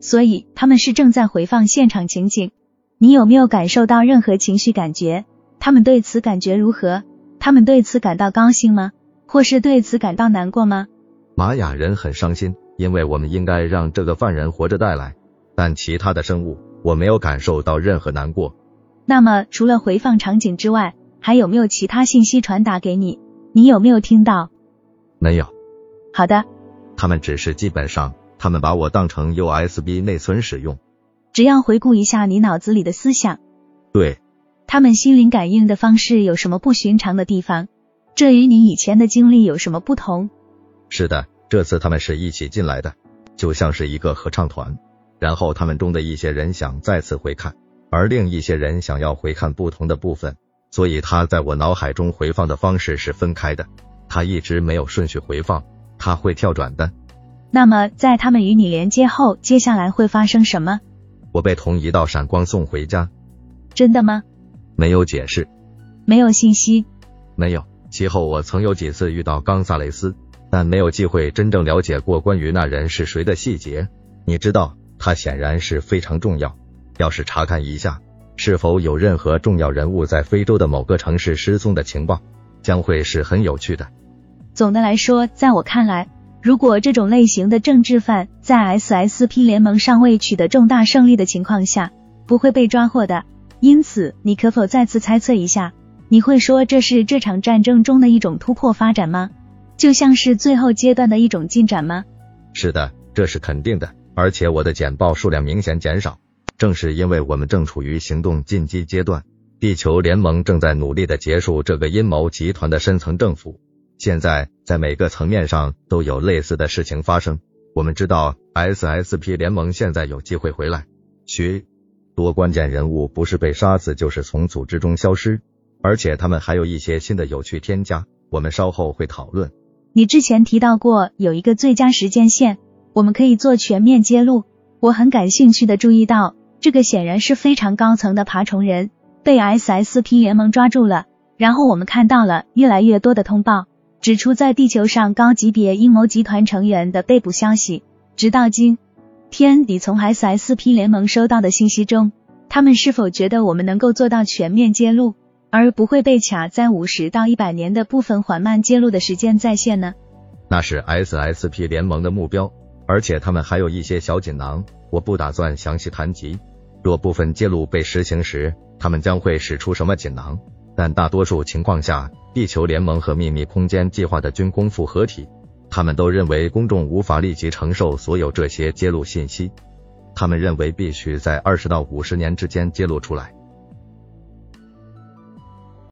所以他们是正在回放现场情景。你有没有感受到任何情绪感觉？他们对此感觉如何？他们对此感到高兴吗？或是对此感到难过吗？ 玛雅人很伤心，因为我们应该让这个犯人活着带来，但其他的生物，我没有感受到任何难过。 那么除了回放场景之外，还有没有其他信息传达给你？你有没有听到？ 没有。 好的。 他们只是基本上，他们把我当成 USB 内存使用。 只要回顾一下你脑子里的思想。 对。 他们心灵感应的方式有什么不寻常的地方？这与你以前的经历有什么不同？ 是的，这次他们是一起进来的，就像是一个合唱团，然后他们中的一些人想再次回看，而另一些人想要回看不同的部分，所以他在我脑海中回放的方式是分开的，他一直没有顺序回放，他会跳转的。 那么在他们与你连接后，接下来会发生什么？ 我被同一道闪光送回家。 真的吗？ 没有解释。 没有信息？ 没有。其后我曾有几次遇到冈萨雷斯，但没有机会真正了解过关于那人是谁的细节。你知道，他显然是非常重要。要是查看一下，是否有任何重要人物在非洲的某个城市失踪的情报，将会是很有趣的。 总的来说，在我看来，如果这种类型的政治犯在 SSP 联盟尚未取得重大胜利的情况下，不会被抓获的。因此，你可否再次猜测一下？你会说这是这场战争中的一种突破发展吗？就像是最后阶段的一种进展吗？ 是的，这是肯定的，而且我的简报数量明显减少，正是因为我们正处于行动进击阶段。地球联盟正在努力地结束这个阴谋集团的深层政府。现在在每个层面上都有类似的事情发生。我们知道 SSP 联盟现在有机会回来，许多关键人物不是被杀死就是从组织中消失，而且他们还有一些新的有趣添加，我们稍后会讨论。 你之前提到过有一个最佳时间线，我们可以做全面揭露。我很感兴趣地注意到，这个显然是非常高层的爬虫人被 SSP 联盟抓住了，然后我们看到了越来越多的通报，指出在地球上高级别阴谋集团成员的被捕消息。直到今天，你从 SSP 联盟收到的信息中，他们是否觉得我们能够做到全面揭露，而不会被卡在50到100年的部分缓慢揭露的时间在线呢？ 那是 SSP 联盟的目标，而且他们还有一些小锦囊，我不打算详细谈及。若部分揭露被实行时，他们将会使出什么锦囊，但大多数情况下，地球联盟和秘密空间计划的军工复合体，他们都认为公众无法立即承受所有这些揭露信息，他们认为必须在20到50年之间揭露出来。